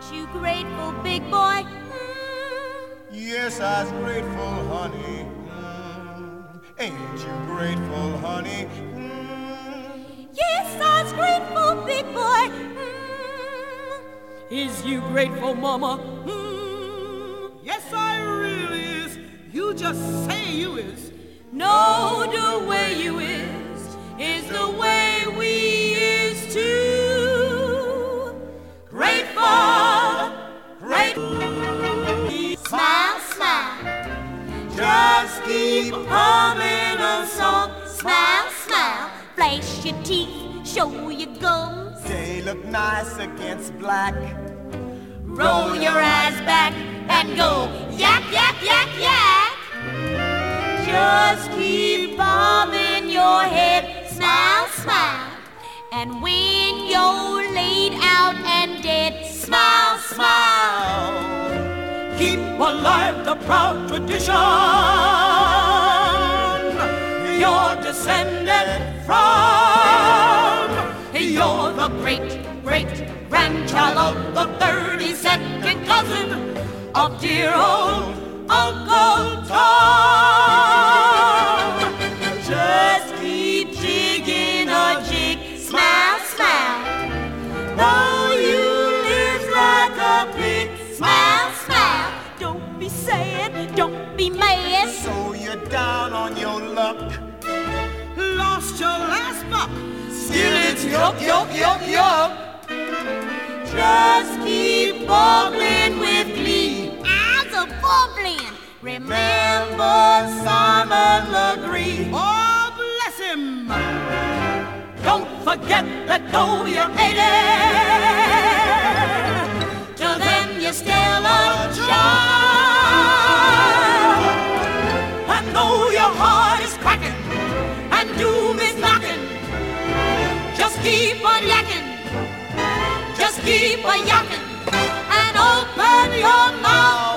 you grateful, big boy? Yes, I's grateful, honey. Ain't you grateful, honey? Yes, I's grateful, big boy. Is you grateful, mama? Yes, I really is. You just say you is. No, the way you is the way we is too. Grateful, grateful. Smile, smile. Just keep Humming a song. Smile, smile. Flash your teeth, show your gums. They look nice against black. Roll your eyes back and go yak, yak, yak, yak. Just keep bobbing your head. Smile, smile. And when you're laid out and dead, smile, smile. Keep alive the proud tradition you're descended from. You're the great-great-grandchild of the 32nd cousin of dear old Uncle Tom. Just keep jigging a jig. Smile, smile. Though you live like a pig. Smile, smile. Don't be sad, don't be mad. So you're down on your luck. Lost your last buck. Still it's yuck, yuck, yuck, yuck. Just keep bubbling with glee. Eyes are bubbling. Remember Simon Legree. Oh, bless him. Don't forget that though you're 80, Till then you're still a child. And though your heart is cracking and doom is knocking, just keep on yakking, just keep on yakking, and open your mouth